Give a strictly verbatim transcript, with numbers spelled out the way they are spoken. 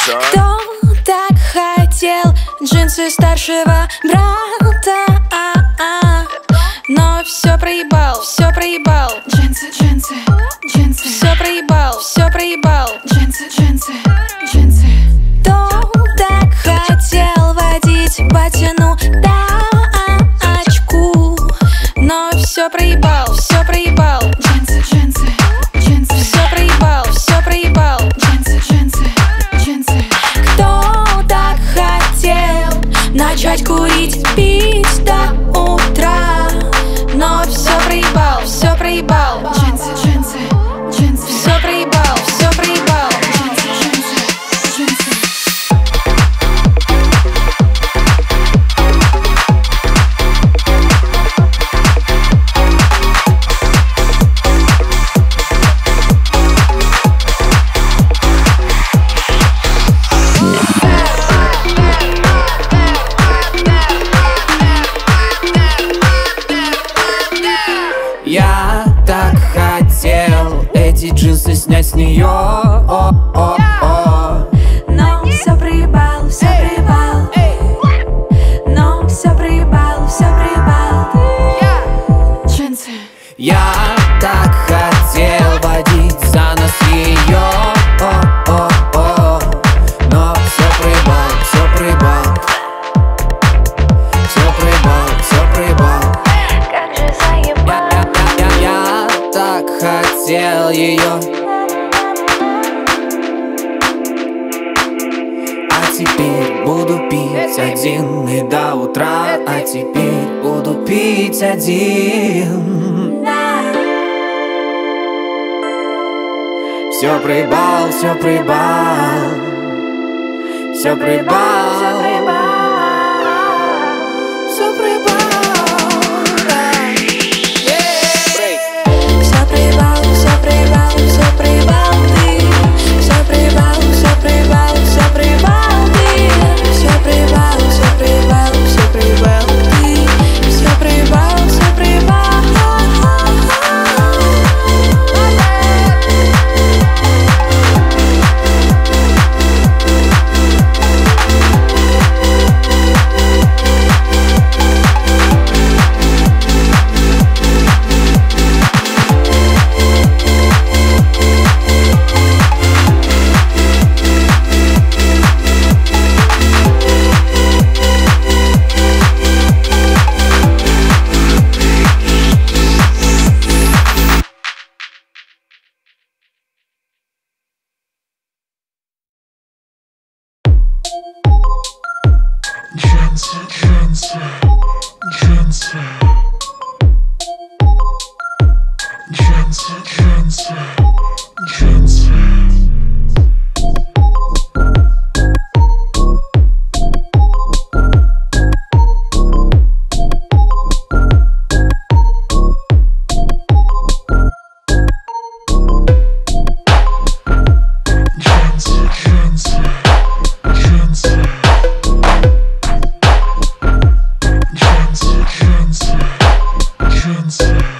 Кто так хотел джинсы старшего брата, а -а. Но все проебал, все проебал. Джинсы, джинсы, джинсы. Все проебал, все проебал. Джинсы, джинсы, джинсы. Кто так хотел водить батину тачку, но все проебал, все проебал. Джинсы, джинсы, джинсы. Все проебал, все проебал. Джинсы, джинсы, джинсы. Кто так хотел начать курить, пить до утра, но все проебал, все проебал. Джинсы, джинсы, джинсы. Все проебал, все проебал. Джинсы, джинсы, джинсы. Я так хотел эти джинсы снять с нее, о -о -о. Но все проебал, все проебал. Но все проебал, все проебал. Джинсы. Я так хотел водить за нос ее, о -о -о. Но все проебал, все проебал. Все проебал, все проебал. Как же заебал. Я, я, я так хотел ее, а теперь буду пить один и до утра. А теперь буду пить один. Все проебал, все проебал. Все проебал. Все проебал. Все проебал, все проебал, все проебал ты. Все проебал, все проебал, все проебал ты. Все проебал, все проебал, все проебал ты. Все проебал, все проебал. Джинсы, джинсы, джинсы. Джинсы, джинсы, джинсы. Джинсы, джинсы, джинсы. Джинсы, джинсы, джинсы.